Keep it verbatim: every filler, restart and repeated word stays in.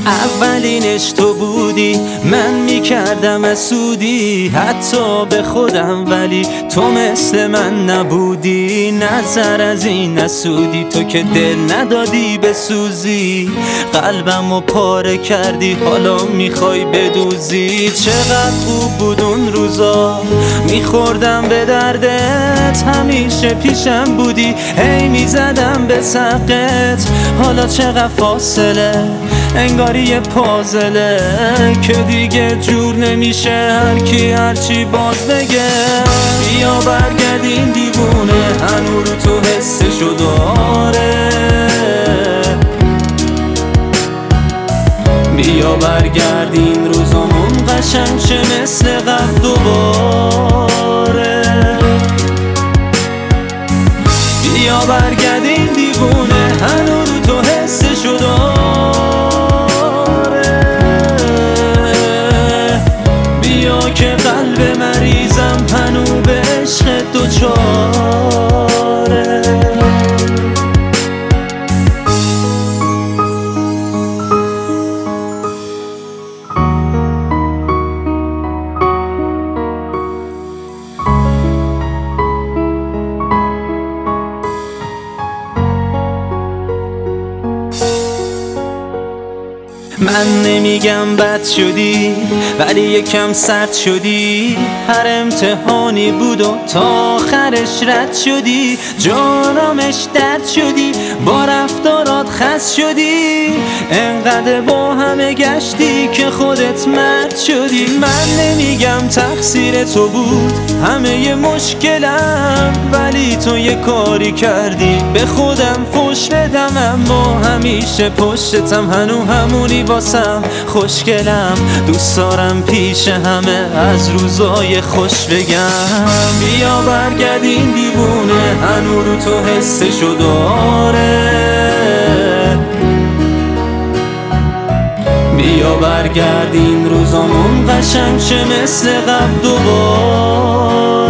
اولینش تو بودی، من میکردم اسودی حتی به خودم، ولی تو مثل من نبودی. نظر از این اسودی، تو که دل ندادی بسوزی، قلبمو پاره کردی حالا میخوای بدوزی. چقدر خوب بود اون روزا، میخوردم به دردت، همیشه پیشم بودی، هی میزدم به سقت. حالا چقدر فاصله، انگاری یه پازله که دیگه جور نمیشه هر کی هرچی باز بگه. بیا برگردین دیوونه، هنو رو تو حسشو داره. بیا برگردین روزامون قشنگ شه مثل قبل دوباره. بیا برگردین دیوونه، هنو رو تو حسشو داره. که قلب مریضم هنو به عشق دوچاره. من نمیگم بد شدی، ولی یکم سرد شدی. هر امتحانی بود و تا آخرش رد شدی. جانمش درد شدی، با رفتارات خس شدی. انقدر با همه گشتی که خودت مرد شدی. من نمیگم تقصیر تو بود همه مشکلم، ولی تو یه کاری کردی به خودم فوش بدم. اما همیشه پشتتم، هنو همونی واسم خوشگلم. دوست دارم پیش همه از روزای خوش بگم. بیا برگردین دیوونه، هنو رو تو حسشو داره. بیا برگردین روزامون قشنگ شه مثل قبل دوباره.